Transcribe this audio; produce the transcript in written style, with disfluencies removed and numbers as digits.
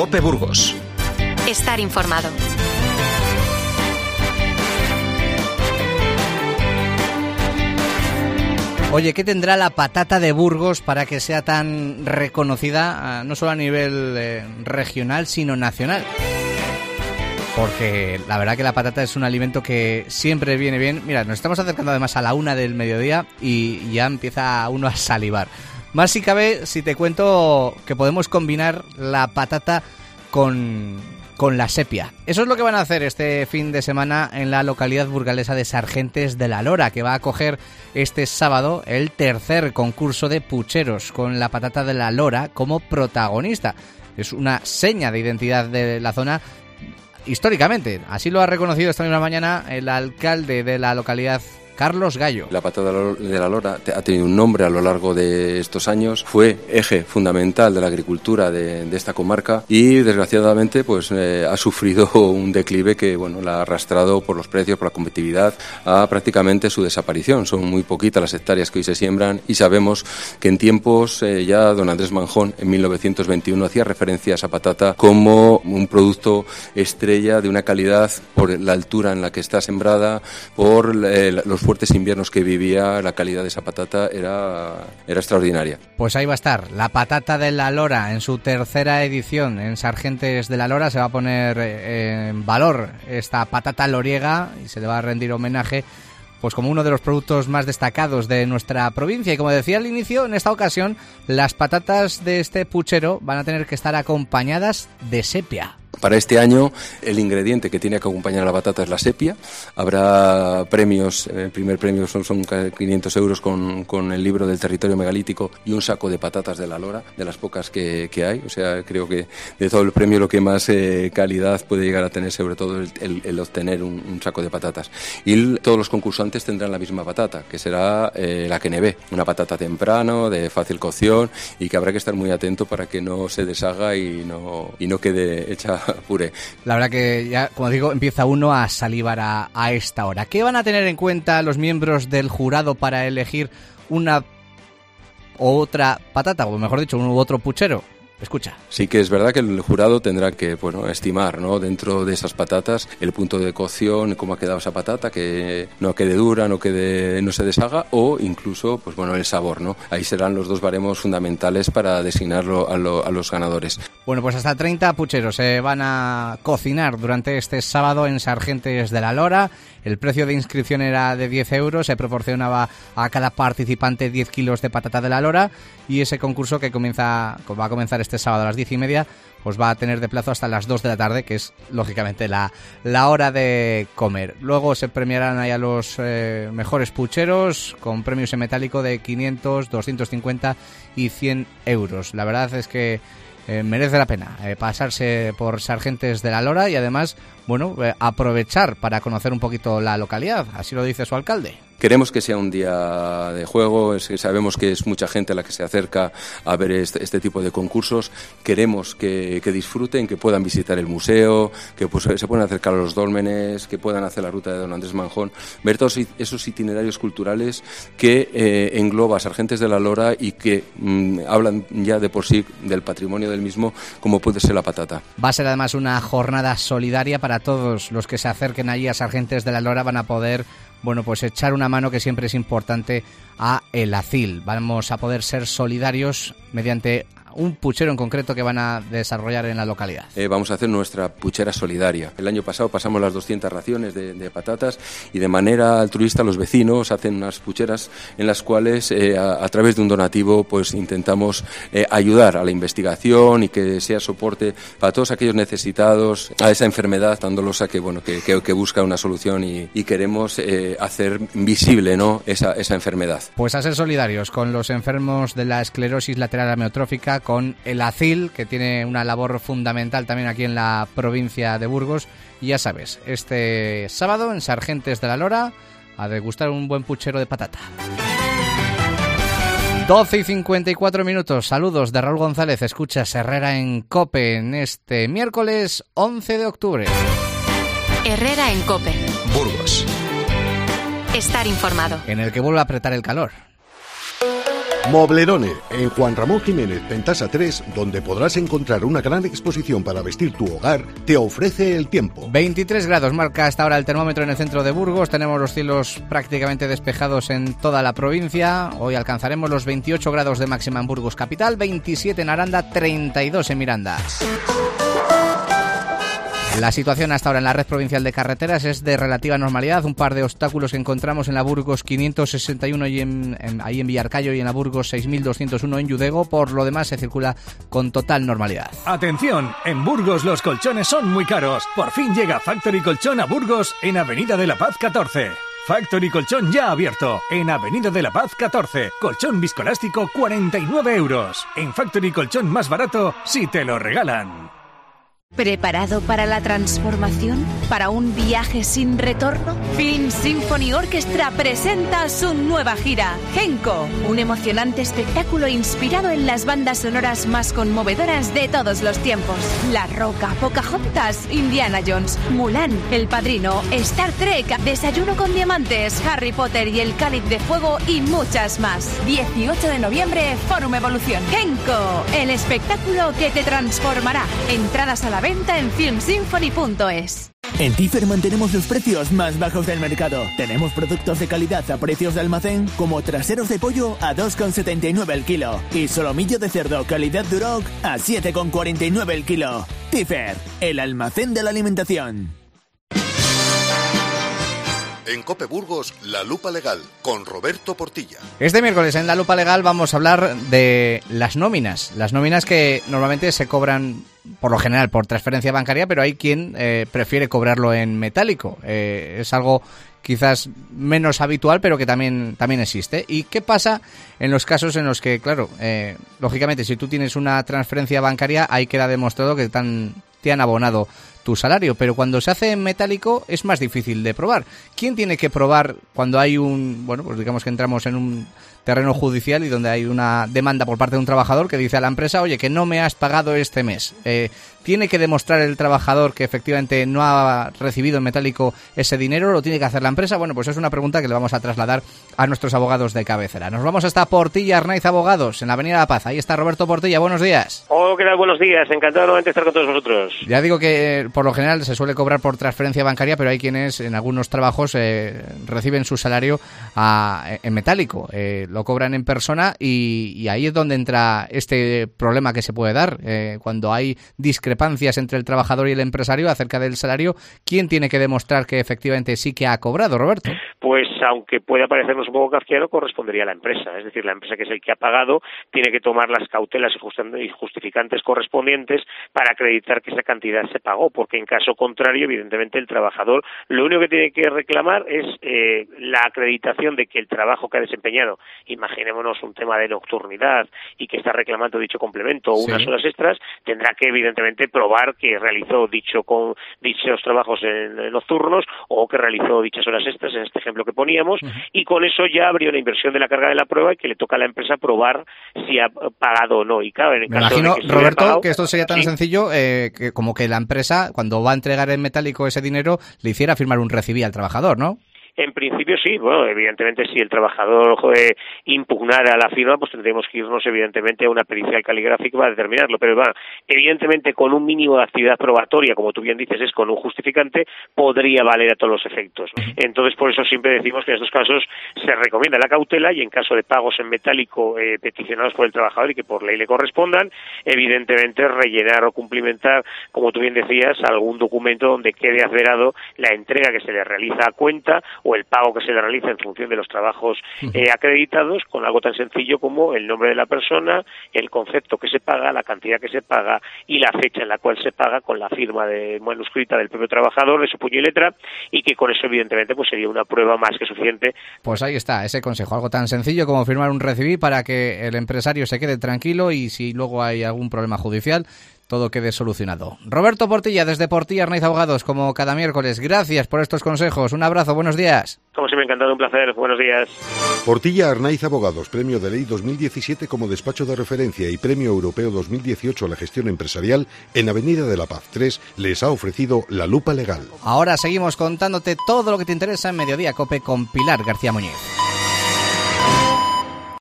COPE Burgos. Estar informado. Oye, ¿qué tendrá la patata de Burgos para que sea tan reconocida, no solo a nivel regional, sino nacional? Porque la verdad que la patata es un alimento que siempre viene bien. Mira, nos estamos acercando además a la 1 del mediodía y ya empieza uno a salivar. Más si cabe si te cuento que podemos combinar la patata con la sepia. Eso es lo que van a hacer este fin de semana en la localidad burgalesa de Sargentes de la Lora, que va a acoger este sábado el tercer concurso de pucheros con la patata de la Lora como protagonista. Es una seña de identidad de la zona históricamente. Así lo ha reconocido esta misma mañana el alcalde de la localidad, Carlos Gallo. La patata de la Lora ha tenido un nombre a lo largo de estos años, fue eje fundamental de la agricultura de esta comarca y desgraciadamente pues ha sufrido un declive que la ha arrastrado por los precios, por la competitividad, a prácticamente su desaparición. Son muy poquitas las hectáreas que hoy se siembran y sabemos que en tiempos ya don Andrés Manjón en 1921 hacía referencia a esa patata como un producto estrella de una calidad por la altura en la que está sembrada, por los fuertes inviernos que vivía. La calidad de esa patata era extraordinaria. Pues ahí va a estar la patata de la Lora en su tercera edición en Sargentes de la Lora. Se va a poner en valor esta patata loriega y se le va a rendir homenaje pues como uno de los productos más destacados de nuestra provincia. Y como decía al inicio, en esta ocasión las patatas de este puchero van a tener que estar acompañadas de sepia. Para este año el ingrediente que tiene que acompañar a la patata es la sepia. Habrá premios, el primer premio son 500 euros con el libro del territorio megalítico y un saco de patatas de la Lora, de las pocas que hay. O sea, creo que de todo el premio lo que más calidad puede llegar a tener, sobre todo el obtener un saco de patatas. Y todos los concursantes tendrán la misma patata, que será la Kenebé, una patata temprano, de fácil cocción y que habrá que estar muy atento para que no se deshaga y no quede hecha puré. La verdad que ya, como digo, empieza uno a salivar a esta hora. ¿Qué van a tener en cuenta los miembros del jurado para elegir una u otra patata, o mejor dicho, uno u otro puchero? Escucha. Sí que es verdad que el jurado tendrá que estimar, ¿no?, dentro de esas patatas el punto de cocción, cómo ha quedado esa patata, que no quede dura, no se deshaga, o incluso el sabor, ¿no? Ahí serán los dos baremos fundamentales para designarlo a los ganadores. Bueno, pues hasta 30 pucheros se van a cocinar durante este sábado en Sargentes de la Lora. El precio de inscripción era de 10 euros, se proporcionaba a cada participante 10 kilos de patata de la Lora y ese concurso que va a comenzar este sábado a las 10:30, pues va a tener de plazo hasta las 2 de la tarde, que es lógicamente la hora de comer. Luego se premiarán ahí a los mejores pucheros con premios en metálico de 500, 250 y 100 euros. La verdad es que merece la pena pasarse por Sargentes de la Lora y además, aprovechar para conocer un poquito la localidad. Así lo dice su alcalde. Queremos que sea un día de juego, sabemos que es mucha gente la que se acerca a ver este tipo de concursos. Queremos que disfruten, que puedan visitar el museo, que se puedan acercar a los dólmenes, que puedan hacer la ruta de don Andrés Manjón, ver todos esos itinerarios culturales que engloba Sargentes de la Lora y que hablan ya de por sí del patrimonio del mismo, como puede ser la patata. Va a ser además una jornada solidaria para todos los que se acerquen allí a Sargentes de la Lora. Van a poder echar una mano, que siempre es importante, a el ACIL. Vamos a poder ser solidarios mediante un puchero en concreto que van a desarrollar en la localidad. Vamos a hacer nuestra puchera solidaria. El año pasado pasamos las 200 raciones de patatas y de manera altruista los vecinos hacen unas pucheras en las cuales a través de un donativo intentamos ayudar a la investigación y que sea soporte para todos aquellos necesitados a esa enfermedad tan dolosa que busca una solución y queremos hacer visible, ¿no?, esa enfermedad. Pues a ser solidarios con los enfermos de la esclerosis lateral amiotrófica, con el ACIL, que tiene una labor fundamental también aquí en la provincia de Burgos. Y ya sabes, este sábado en Sargentes de la Lora a degustar un buen puchero de patata. 12:54. Saludos de Raúl González. Escuchas Herrera en COPE en este miércoles 11 de octubre. Herrera en COPE. Burgos. Estar informado. En el que vuelve a apretar el calor. Moblerone, en Juan Ramón Jiménez, Pentasa 3, donde podrás encontrar una gran exposición para vestir tu hogar, te ofrece el tiempo. 23 grados marca hasta ahora el termómetro en el centro de Burgos. Tenemos los cielos prácticamente despejados en toda la provincia. Hoy alcanzaremos los 28 grados de máxima en Burgos capital, 27 en Aranda, 32 en Miranda. La situación hasta ahora en la red provincial de carreteras es de relativa normalidad. Un par de obstáculos que encontramos en la Burgos 561 y ahí en Villarcayo y en la Burgos 6201 en Yudego. Por lo demás se circula con total normalidad. Atención, en Burgos los colchones son muy caros. Por fin llega Factory Colchón a Burgos en Avenida de la Paz 14. Factory Colchón ya abierto en Avenida de la Paz 14. Colchón viscoelástico 49 euros. En Factory Colchón más barato si te lo regalan. ¿Preparado para la transformación? ¿Para un viaje sin retorno? Film Symphony Orchestra presenta su nueva gira, Genco, un emocionante espectáculo inspirado en las bandas sonoras más conmovedoras de todos los tiempos. La Roca, Pocahontas, Indiana Jones, Mulan, El Padrino, Star Trek, Desayuno con Diamantes, Harry Potter y el Cáliz de Fuego y muchas más. 18 de noviembre, Fórum Evolución. Genco, el espectáculo que te transformará. Entradas a la venta en filmsymphony.es. En Tifer mantenemos los precios más bajos del mercado. Tenemos productos de calidad a precios de almacén, como traseros de pollo a 2,79 el kilo y solomillo de cerdo calidad Duroc a 7,49 el kilo. Tifer, el almacén de la alimentación. En COPE Burgos, La Lupa Legal, con Roberto Portilla. Este miércoles en La Lupa Legal vamos a hablar de las nóminas. Las nóminas que normalmente se cobran, por lo general, por transferencia bancaria, pero hay quien prefiere cobrarlo en metálico. Es algo quizás menos habitual, pero que también existe. ¿Y qué pasa en los casos en los que, claro, lógicamente, si tú tienes una transferencia bancaria, ahí queda demostrado que te han abonado tu salario, pero cuando se hace en metálico es más difícil de probar. ¿Quién tiene que probar cuando hay pues digamos que entramos en un terreno judicial y donde hay una demanda por parte de un trabajador que dice a la empresa, oye, que no me has pagado este mes? ¿Tiene que demostrar el trabajador que efectivamente no ha recibido en metálico ese dinero? ¿Lo tiene que hacer la empresa? Bueno, pues es una pregunta que le vamos a trasladar a nuestros abogados de cabecera. Nos vamos hasta Portilla Arnaiz Abogados, en la Avenida La Paz. Ahí está Roberto Portilla. Buenos días. Hola, ¿qué tal? Buenos días. Encantado nuevamente de estar con todos vosotros. Ya digo que por lo general se suele cobrar por transferencia bancaria, pero hay quienes en algunos trabajos reciben su salario en metálico. Lo cobran en persona y ahí es donde entra este problema que se puede dar. Cuando hay discrepancias entre el trabajador y el empresario acerca del salario, ¿quién tiene que demostrar que efectivamente sí que ha cobrado, Roberto? Pues aunque pueda parecernos un poco kafkiano, correspondería a la empresa. Es decir, la empresa, que es el que ha pagado, tiene que tomar las cautelas y justificantes correspondientes para acreditar que esa cantidad se pagó, porque en caso contrario, evidentemente, el trabajador lo único que tiene que reclamar es la acreditación de que el trabajo que ha desempeñado, imaginémonos un tema de nocturnidad y que está reclamando dicho complemento o unas horas extras, tendrá que evidentemente probar que realizó dichos trabajos en nocturnos o que realizó dichas horas extras, en este ejemplo que poníamos, y con eso ya habría una inversión de la carga de la prueba y que le toca a la empresa probar si ha pagado o no. Y claro, en el caso imagino, de que Roberto, pagado, que esto sería tan sencillo que como que la empresa, cuando va a entregar en metálico ese dinero, le hiciera firmar un recibí al trabajador, ¿no? En principio sí, bueno, evidentemente si el trabajador impugnara la firma, pues tendríamos que irnos evidentemente a una pericial caligráfica para determinarlo, pero bueno, evidentemente con un mínimo de actividad probatoria, como tú bien dices, es con un justificante, podría valer a todos los efectos. Entonces, por eso siempre decimos que en estos casos se recomienda la cautela y en caso de pagos en metálico peticionados por el trabajador y que por ley le correspondan, evidentemente rellenar o cumplimentar, como tú bien decías, algún documento donde quede acelerado la entrega que se le realiza a cuenta o el pago que se le realiza en función de los trabajos acreditados, con algo tan sencillo como el nombre de la persona, el concepto que se paga, la cantidad que se paga y la fecha en la cual se paga, con la firma manuscrita del propio trabajador, de su puño y letra, y que con eso evidentemente pues sería una prueba más que suficiente. Pues ahí está ese consejo, algo tan sencillo como firmar un recibí para que el empresario se quede tranquilo y si luego hay algún problema judicial, todo quede solucionado. Roberto Portilla, desde Portilla Arnaiz Abogados, como cada miércoles. Gracias por estos consejos. Un abrazo, buenos días. Como siempre, encantado, un placer. Buenos días. Portilla Arnaiz Abogados, Premio de Ley 2017 como despacho de referencia y Premio Europeo 2018 a la gestión empresarial, en Avenida de la Paz 3, les ha ofrecido La Lupa Legal. Ahora seguimos contándote todo lo que te interesa en Mediodía COPE con Pilar García Muñiz.